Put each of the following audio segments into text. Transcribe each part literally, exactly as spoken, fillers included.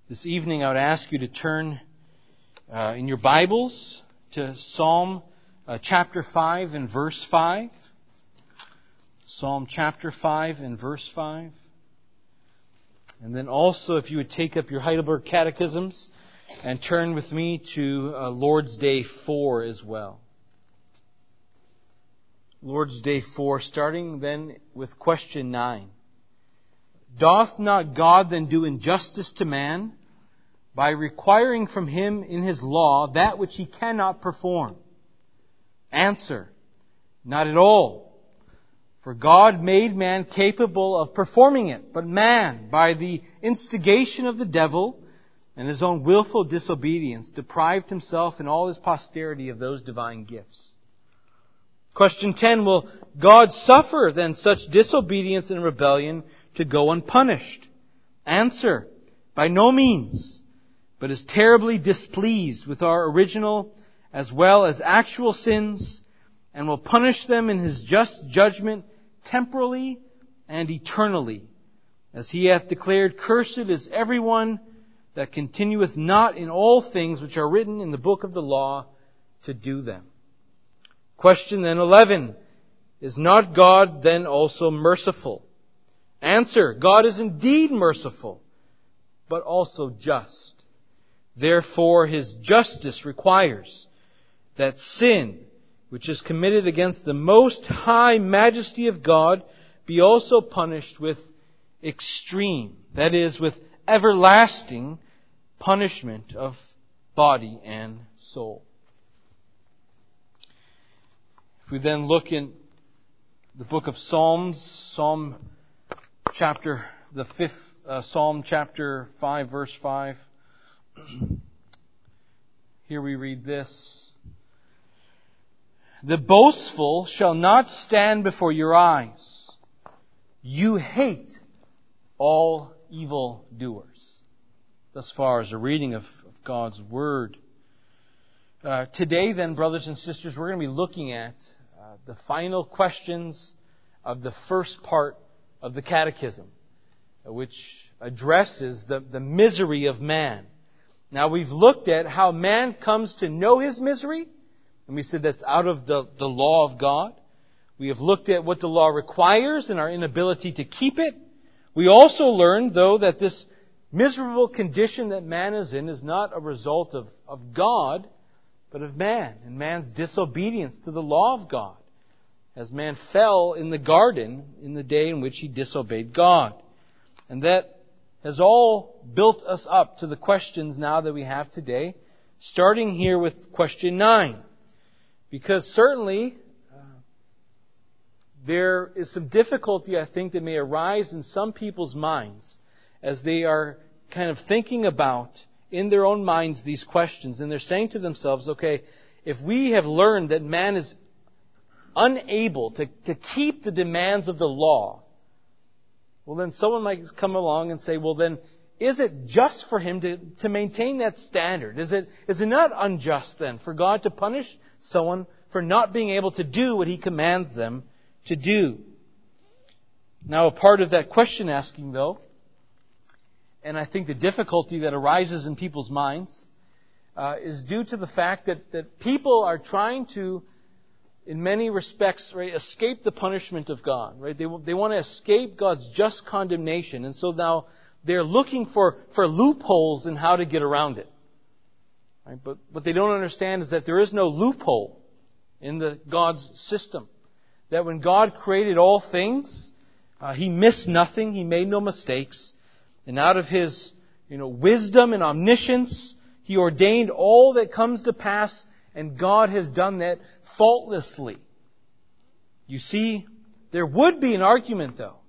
This evening I would ask you to turn uh, in your Bibles to Psalm uh, chapter five and verse five. Psalm chapter five and verse five. And then also if you would take up your Heidelberg Catechisms and turn with me to uh, Lord's Day four as well. Lord's Day four, starting then with question nine. Doth not God then do injustice to man by requiring from him in his law that which he cannot perform? Answer: not at all. For God made man capable of performing it, but man, by the instigation of the devil and his own willful disobedience, deprived himself and all his posterity of those divine gifts. Question ten, will God suffer then such disobedience and rebellion to go unpunished? Answer: by no means, but is terribly displeased with our original as well as actual sins, and will punish them in His just judgment temporally and eternally. As He hath declared, cursed is everyone that continueth not in all things which are written in the book of the law to do them. Question then eleven. Is not God then also merciful? Answer: God is indeed merciful, but also just. Therefore His justice requires that sin, which is committed against the most high majesty of God, be also punished with extreme, that is, with everlasting punishment of body and soul. If we then look in the book of Psalms, Psalm chapter, the fifth, uh, Psalm chapter five, verse five. Here we read this: the boastful shall not stand before your eyes. You hate all evil doers. Thus far as a reading of, of God's Word. Uh, today then, brothers and sisters, we're going to be looking at uh, the final questions of the first part of the Catechism, which addresses the, the misery of man. Now, we've looked at how man comes to know his misery, and we said that's out of the, the law of God. We have looked at what the law requires and our inability to keep it. We also learned, though, that this miserable condition that man is in is not a result of, of God, but of man, and man's disobedience to the law of God, as man fell in the garden in the day in which he disobeyed God. And that has all built us up to the questions now that we have today, starting here with question nine. Because certainly uh, there is some difficulty, I think, that may arise in some people's minds as they are kind of thinking about in their own minds these questions. And they're saying to themselves, okay, if we have learned that man is unable to, to keep the demands of the law, well, then someone might come along and say, well, then, is it just for him to, to maintain that standard? Is it, is it not unjust, then, for God to punish someone for not being able to do what He commands them to do? Now, a part of that question asking, though, and I think the difficulty that arises in people's minds, uh, is due to the fact that, that people are trying to, in many respects, right, escape the punishment of God. Right? They, they want to escape God's just condemnation. And so now they're looking for, for loopholes in how to get around it. Right? But what they don't understand is that there is no loophole in the God's system. That when God created all things, uh, He missed nothing. He made no mistakes. And out of His, you know, wisdom and omniscience, He ordained all that comes to pass, and God has done that faultlessly. You see, there would be an argument, though,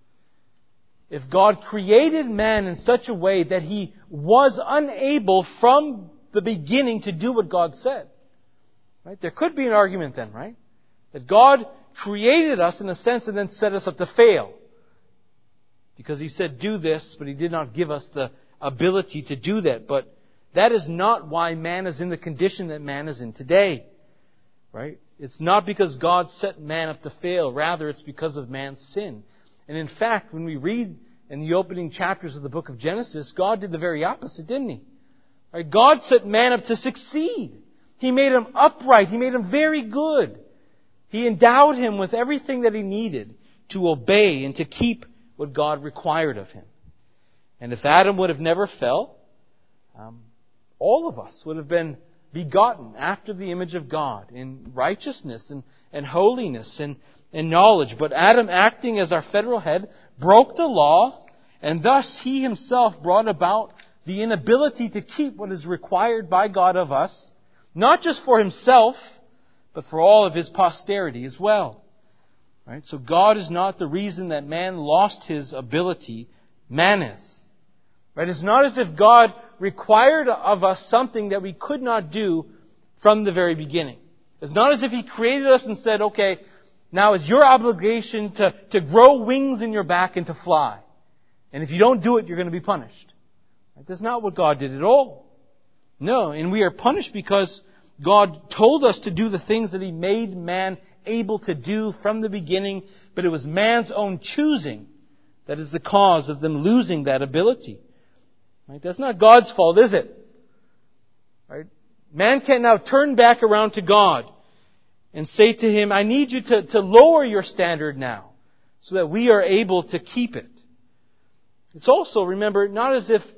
if God created man in such a way that he was unable from the beginning to do what God said. Right? There could be an argument then, right? That God created us in a sense and then set us up to fail. Because He said, do this, but He did not give us the ability to do that. But that is not why man is in the condition that man is in today. Right? It's not because God set man up to fail. Rather, it's because of man's sin. And in fact, when we read in the opening chapters of the book of Genesis, God did the very opposite, didn't He? Right? God set man up to succeed. He made him upright. He made him very good. He endowed him with everything that he needed to obey and to keep what God required of him. And if Adam would have never fell, um, all of us would have been begotten after the image of God in righteousness and, and holiness and, and knowledge. But Adam, acting as our federal head, broke the law, and thus he himself brought about the inability to keep what is required by God of us, not just for himself, but for all of his posterity as well. Right? So God is not the reason that man lost his ability. Man is. Right? It's not as if God required of us something that we could not do from the very beginning. It's not as if He created us and said, okay, now it's your obligation to, to grow wings in your back and to fly. And if you don't do it, you're going to be punished. Right? That's not what God did at all. No, and we are punished because God told us to do the things that He made man able to do from the beginning, but it was man's own choosing that is the cause of them losing that ability. Right? That's not God's fault, is it? Right? Man can now turn back around to God and say to Him, I need you to, to lower your standard now so that we are able to keep it. It's also, remember, not as if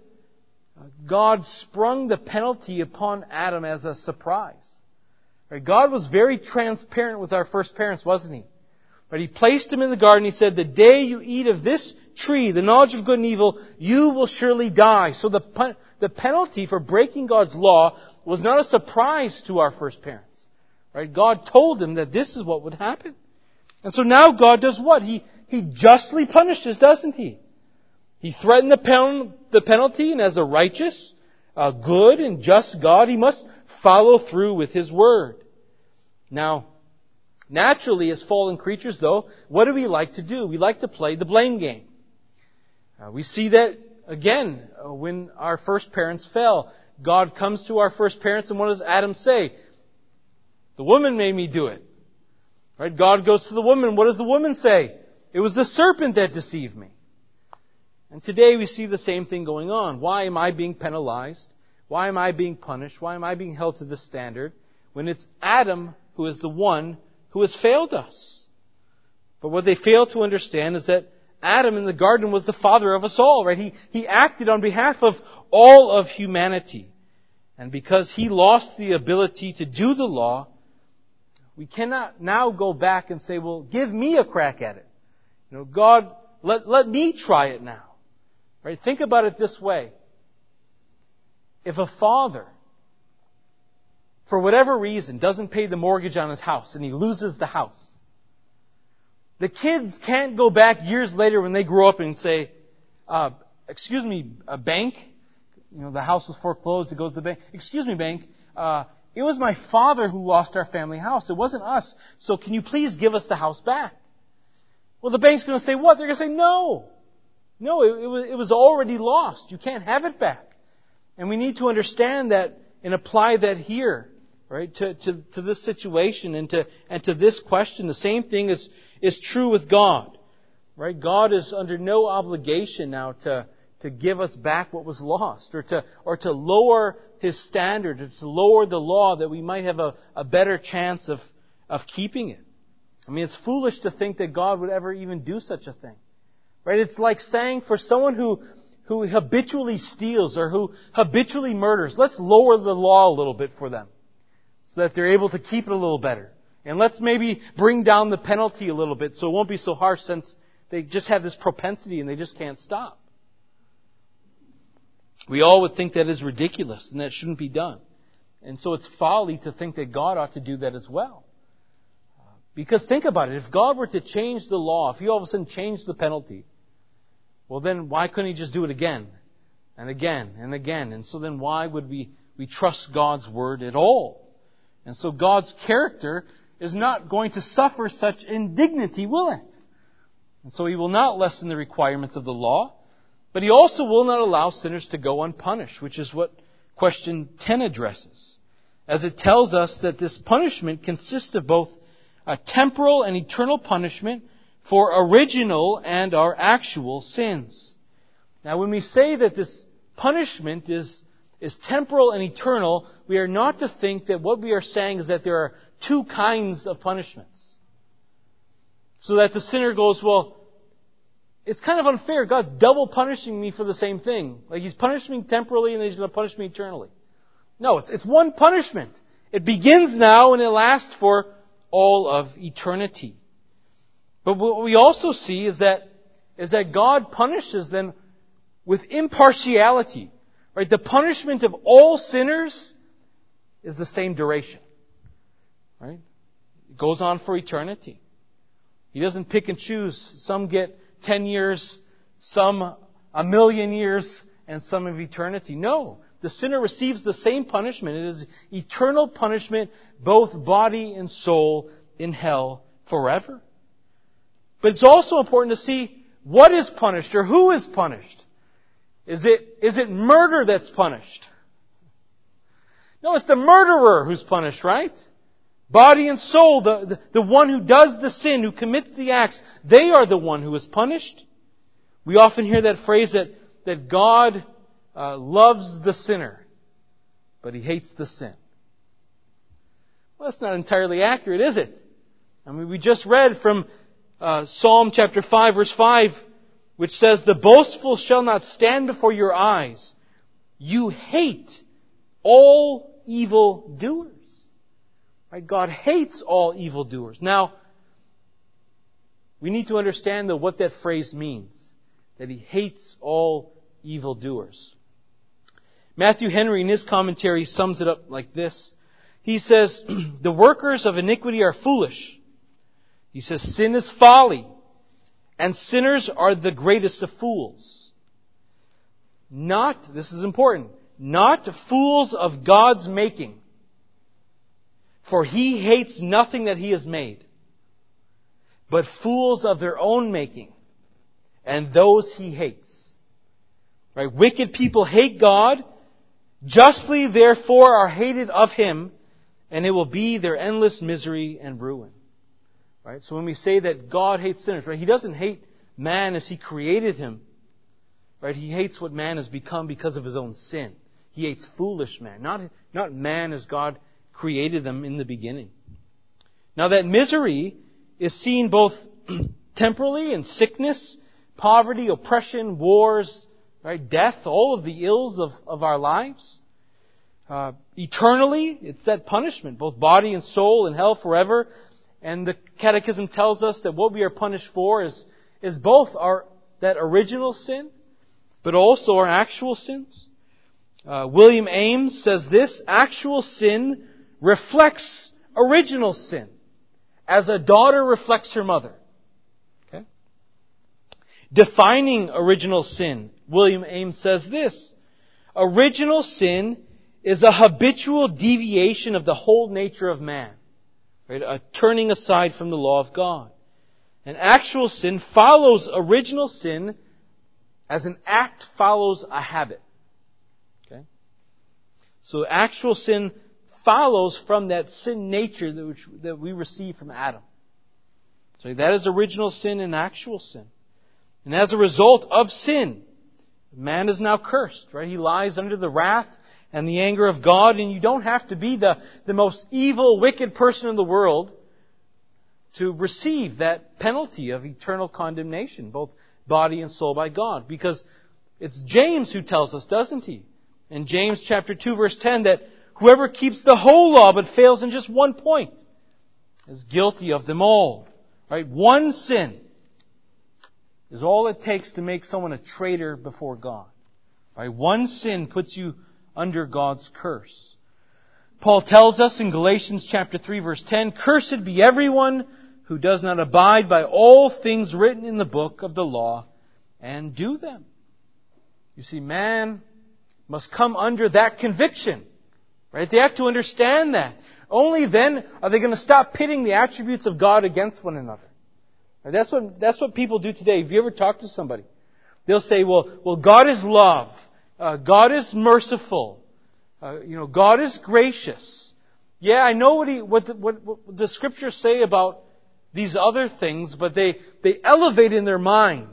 God sprung the penalty upon Adam as a surprise. Right? God was very transparent with our first parents, wasn't He? But He placed him in the garden. He said, the day you eat of this tree, the knowledge of good and evil, you will surely die. So the, the penalty for breaking God's law was not a surprise to our first parents. Right? God told them that this is what would happen. And so now God does what? He, he justly punishes, doesn't He? He threatened the, pen, the penalty, and as a righteous, uh, good and just God, He must follow through with His word. Now, naturally, as fallen creatures, though, what do we like to do? We like to play the blame game. Uh, we see that, again, uh, when our first parents fell. God comes to our first parents, and what does Adam say? The woman made me do it. Right? God goes to the woman. What does the woman say? It was the serpent that deceived me. And today we see the same thing going on. Why am I being penalized? Why am I being punished? Why am I being held to this standard when it's Adam who is the one who has failed us? But what they fail to understand is that Adam in the garden was the father of us all, right? He, he acted on behalf of all of humanity. And because he lost the ability to do the law, we cannot now go back and say, well, give me a crack at it. You know, God, let, let me try it now. Right? Think about it this way. If a father, for whatever reason, doesn't pay the mortgage on his house and he loses the house, the kids can't go back years later when they grow up and say, uh, excuse me, a bank? You know, the house was foreclosed, it goes to the bank. Excuse me, bank, uh, it was my father who lost our family house. It wasn't us. So can you please give us the house back? Well, the bank's going to say what? They're going to say no. No, it, it, was, it was already lost. You can't have it back. And we need to understand that and apply that here, right, to, to, to this situation and to, and to this question. The same thing is, is true with God, right? God is under no obligation now to, to give us back what was lost or to, or to lower His standard or to lower the law that we might have a, a better chance of, of keeping it. I mean, it's foolish to think that God would ever even do such a thing. Right? It's like saying for someone who, who habitually steals or who habitually murders, let's lower the law a little bit for them so that they're able to keep it a little better. And let's maybe bring down the penalty a little bit so it won't be so harsh since they just have this propensity and they just can't stop. We all would think that is ridiculous and that shouldn't be done. And so it's folly to think that God ought to do that as well. Because think about it, if God were to change the law, if He all of a sudden changed the penalty, well then why couldn't He just do it again and again and again? And so then why would we, we trust God's word at all? And so God's character is not going to suffer such indignity, will it? And so He will not lessen the requirements of the law, but He also will not allow sinners to go unpunished, which is what question ten addresses, as it tells us that this punishment consists of both a temporal and eternal punishment for original and our actual sins. Now, when we say that this punishment is, is temporal and eternal, we are not to think that what we are saying is that there are two kinds of punishments. So that the sinner goes, well, it's kind of unfair. God's double punishing me for the same thing. Like He's punishing me temporally and then He's going to punish me eternally. No, it's, it's one punishment. It begins now and it lasts for all of eternity. But what we also see is that, is that God punishes them with impartiality. Right? The punishment of all sinners is the same duration. Right? It goes on for eternity. He doesn't pick and choose. Some get ten years, some a million years, and some of eternity. No. The sinner receives the same punishment. It is eternal punishment, both body and soul, in hell forever. But it's also important to see what is punished or who is punished. Is it, is it murder that's punished? No, it's the murderer who's punished, right? Body and soul, the, the, the one who does the sin, who commits the acts, they are the one who is punished. We often hear that phrase that, that God uh, loves the sinner, but He hates the sin. Well, that's not entirely accurate, is it? I mean, we just read from uh, Psalm chapter five, verse five, which says, "The boastful shall not stand before your eyes. You hate all evildoers." Right? God hates all evildoers. Now, we need to understand though what that phrase means. That He hates all evildoers. Matthew Henry in his commentary sums it up like this. He says, "The workers of iniquity are foolish." He says, "Sin is folly, and sinners are the greatest of fools. Not," this is important, "not fools of God's making. For He hates nothing that He has made, but fools of their own making, and those He hates." Right? Wicked people hate God, justly therefore are hated of Him, and it will be their endless misery and ruin. Right? So when we say that God hates sinners, right, He doesn't hate man as He created him. Right? He hates what man has become because of his own sin. He hates foolish man, not, not man as God created them in the beginning. Now that misery is seen both temporally in sickness, poverty, oppression, wars, right, death, all of the ills of, of our lives. Uh, eternally, it's that punishment, both body and soul in hell forever. And the Catechism tells us that what we are punished for is, is both our that original sin, but also our actual sins. Uh, William Ames says this: "Actual sin reflects original sin, as a daughter reflects her mother." Okay? Defining original sin, William Ames says this: "Original sin is a habitual deviation of the whole nature of man." Right? A turning aside from the law of God. And actual sin follows original sin as an act follows a habit. Okay? So actual sin follows from that sin nature that, which, that we receive from Adam. So that is original sin and actual sin. And as a result of sin, man is now cursed. Right? He lies under the wrath and the anger of God, and you don't have to be the, the most evil, wicked person in the world to receive that penalty of eternal condemnation, both body and soul, by God. Because it's James who tells us, doesn't he? In James chapter two, verse ten, that whoever keeps the whole law but fails in just one point is guilty of them all. Right? One sin is all it takes to make someone a traitor before God. Right? One sin puts you under God's curse. Paul tells us in Galatians chapter three, verse ten, "Cursed be everyone who does not abide by all things written in the book of the law and do them." You see, man must come under that conviction. Right? They have to understand that. Only then are they going to stop pitting the attributes of God against one another. Right? That's what, that's what people do today. If you ever talk to somebody, they'll say, well, well, God is love. Uh, God is merciful. Uh, you know, God is gracious. Yeah, I know what, he, what, the, what, what the Scriptures say about these other things, but they, they elevate in their mind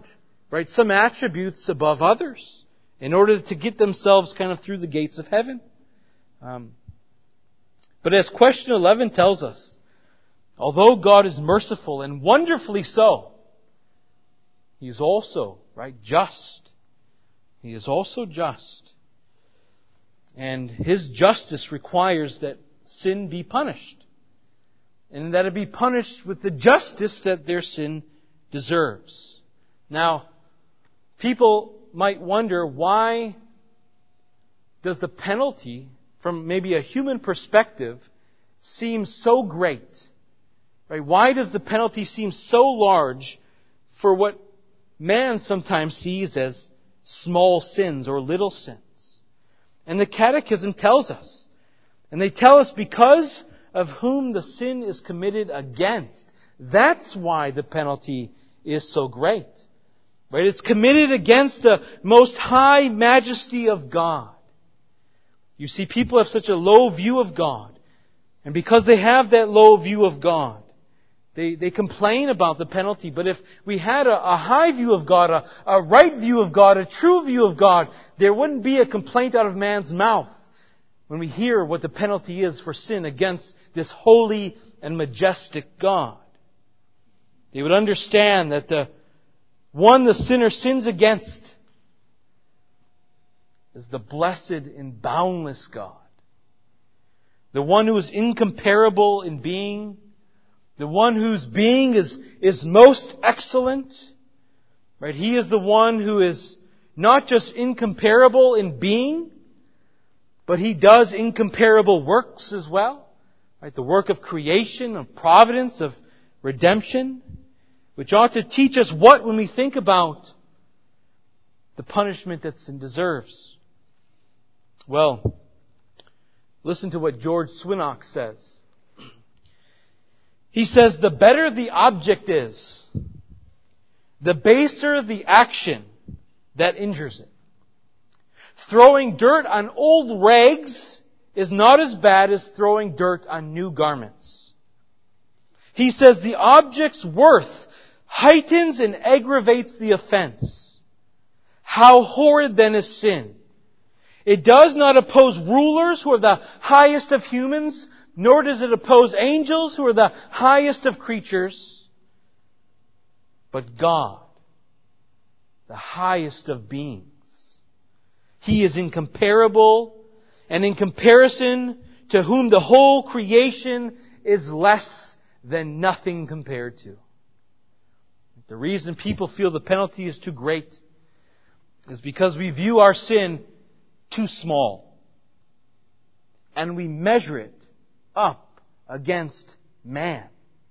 right, some attributes above others in order to get themselves kind of through the gates of heaven. Um, but as question eleven tells us, although God is merciful and wonderfully so, He is also, right, just. He is also just. And His justice requires that sin be punished. And that it be punished with the justice that their sin deserves. Now, people might wonder, why does the penalty, from maybe a human perspective, seem so great? Right? Why does the penalty seem so large for what man sometimes sees as small sins or little sins? And the Catechism tells us, and they tell us because of whom the sin is committed against. That's why the penalty is so great. Right? It's committed against the most high majesty of God. You see, people have such a low view of God. And because they have that low view of God, they, they complain about the penalty. But if we had a, a high view of God, a, a right view of God, a true view of God, there wouldn't be a complaint out of man's mouth when we hear what the penalty is for sin against this holy and majestic God. They would understand that the one the sinner sins against is the blessed and boundless God. The one who is incomparable in being. The one whose being is, is most excellent. Right? He is the one who is not just incomparable in being, but He does incomparable works as well. Right? The work of creation, of providence, of redemption, which ought to teach us what when we think about the punishment that sin deserves. Well, listen to what George Swinnock says. He says, the better the object is, the baser the action that injures it. Throwing dirt on old rags is not as bad as throwing dirt on new garments. He says the object's worth heightens and aggravates the offense. How horrid then is sin? It does not oppose rulers who are the highest of humans, nor does it oppose angels who are the highest of creatures, but God, the highest of beings. He is incomparable, and in comparison to whom the whole creation is less than nothing compared to. The reason people feel the penalty is too great is because we view our sin too small. And we measure it up against man.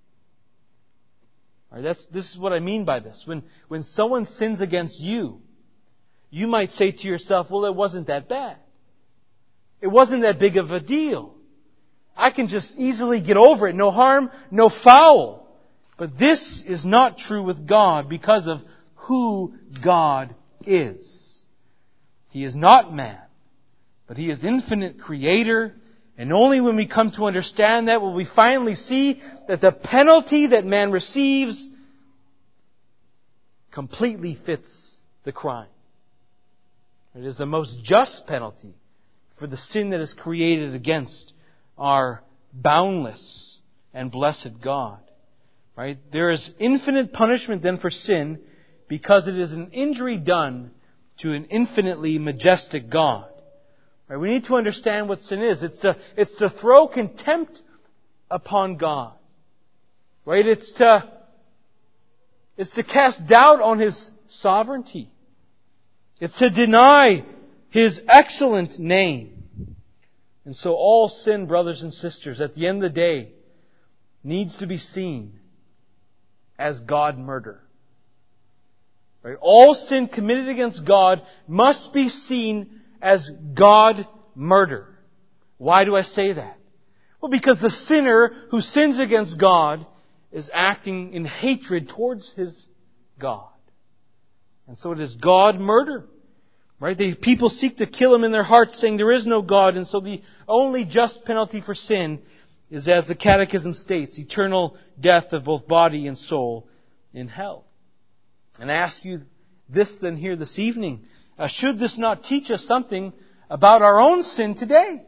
All right, that's, this is what I mean by this. When, when someone sins against you, you might say to yourself, well, it wasn't that bad. It wasn't that big of a deal. I can just easily get over it. No harm, no foul. But this is not true with God because of who God is. He is not man, but He is infinite creator. And only when we come to understand that will we finally see that the penalty that man receives completely fits the crime. It is the most just penalty for the sin that is created against our boundless and blessed God. Right? There is infinite punishment then for sin because it is an injury done to an infinitely majestic God. Right? We need to understand what sin is. It's to, it's to throw contempt upon God. Right? It's to, it's to cast doubt on His sovereignty. It's to deny His excellent name. And so all sin, brothers and sisters, at the end of the day, needs to be seen as God murder. Right? All sin committed against God must be seen as God murder. Why do I say that? Well, because the sinner who sins against God is acting in hatred towards his God. And so it is God murder. Right? The people seek to kill him in their hearts, saying there is no God. And so the only just penalty for sin is, as the Catechism states, eternal death of both body and soul in hell. And I ask you this then here this evening, uh, should this not teach us something about our own sin today?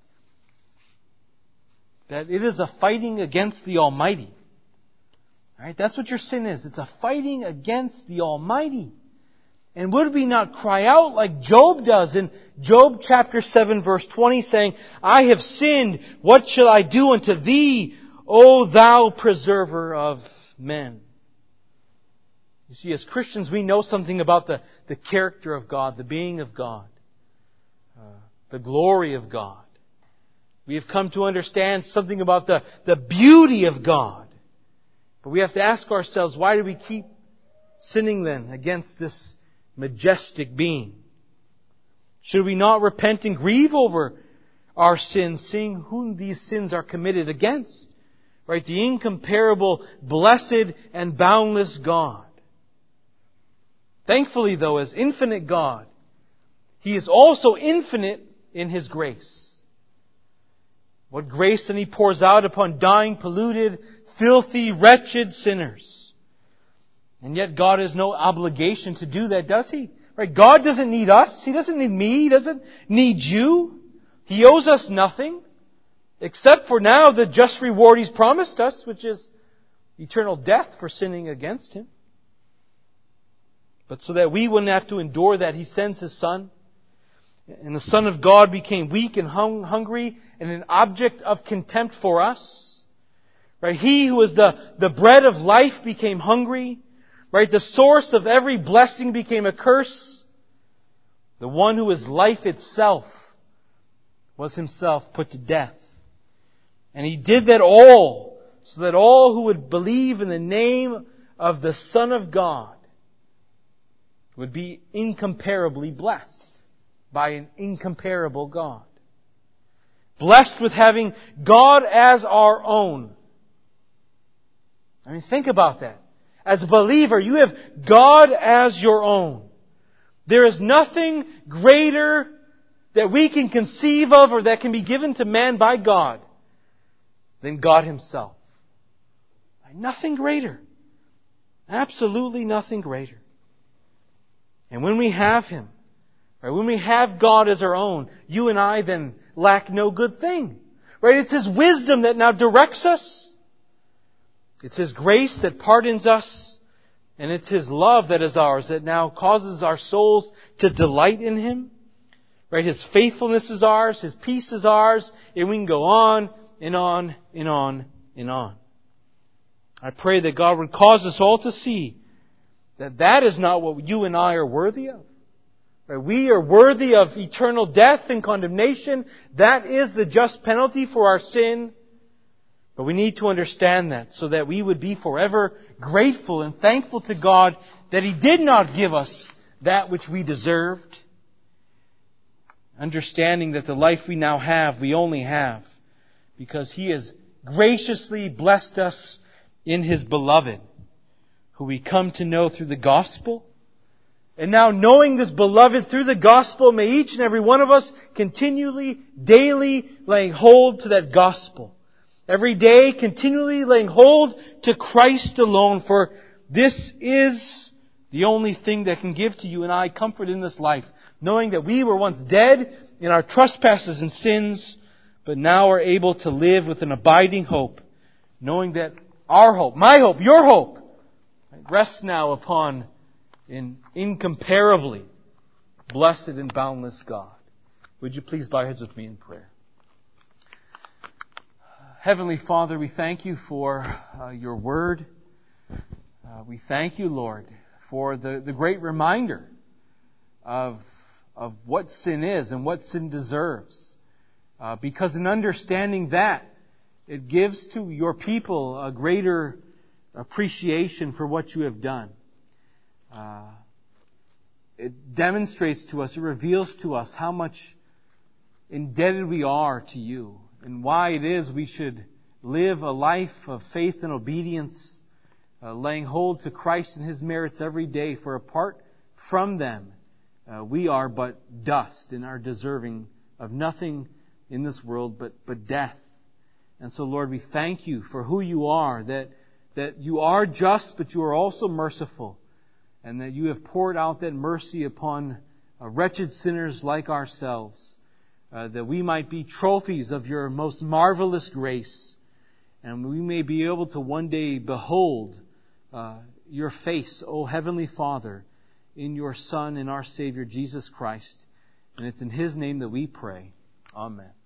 That it is a fighting against the Almighty. All right, that's what your sin is. It's a fighting against the Almighty. And would we not cry out like Job does in Job chapter seven verse twenty, saying, I have sinned, what shall I do unto Thee, O Thou preserver of men? You see, as Christians, we know something about the, the character of God, the being of God, uh, the glory of God. We have come to understand something about the, the beauty of God. But we have to ask ourselves, why do we keep sinning then against this majestic being? Should we not repent and grieve over our sins, seeing whom these sins are committed against? Right? The incomparable, blessed, and boundless God. Thankfully, though, as infinite God, He is also infinite in His grace. What grace then He pours out upon dying, polluted, filthy, wretched sinners. And yet God has no obligation to do that, does He? Right? God doesn't need us. He doesn't need me. He doesn't need you. He owes us nothing. Except for now the just reward He's promised us, which is eternal death for sinning against Him. But so that we wouldn't have to endure that, He sends His Son. And the Son of God became weak and hung, hungry and an object of contempt for us. Right? He who is the, the bread of life became hungry. Right? The source of every blessing became a curse. The one who is life itself was Himself put to death. And He did that all so that all who would believe in the name of the Son of God would be incomparably blessed by an incomparable God. Blessed with having God as our own. I mean, think about that. As a believer, you have God as your own. There is nothing greater that we can conceive of or that can be given to man by God than God Himself. Nothing greater. Absolutely nothing greater. And when we have Him, right, when we have God as our own, you and I then lack no good thing. Right? It's His wisdom that now directs us. It's His grace that pardons us. And it's His love that is ours, that now causes our souls to delight in Him. Right? His faithfulness is ours. His peace is ours. And we can go on and on and on and on. I pray that God would cause us all to see that that is not what you and I are worthy of. Right? We are worthy of eternal death and condemnation. That is the just penalty for our sin. But we need to understand that so that we would be forever grateful and thankful to God that He did not give us that which we deserved. Understanding that the life we now have, we only have because He has graciously blessed us in His beloved, who we come to know through the gospel. And now knowing this beloved through the gospel, may each and every one of us continually, daily laying hold to that gospel. Every day, continually laying hold to Christ alone, for this is the only thing that can give to you and I comfort in this life, knowing that we were once dead in our trespasses and sins, but now are able to live with an abiding hope, knowing that our hope, my hope, your hope, rests now upon an incomparably blessed and boundless God. Would you please bow your heads with me in prayer? Heavenly Father, we thank You for uh, Your Word. Uh, we thank You, Lord, for the, the great reminder of, of what sin is and what sin deserves. Uh, because in understanding that, it gives to Your people a greater appreciation for what You have done. Uh, it demonstrates to us, it reveals to us how much indebted we are to You and why it is we should live a life of faith and obedience, uh, laying hold to Christ and His merits every day, for apart from them, uh, we are but dust and are deserving of nothing in this world but, but death. And so, Lord, we thank You for who You are, that, that You are just, but You are also merciful. and that You have poured out that mercy upon uh, wretched sinners like ourselves, uh, that we might be trophies of Your most marvelous grace, and we may be able to one day behold uh, Your face, O Heavenly Father, in Your Son and our Savior, Jesus Christ. And it's in His name that we pray. Amen.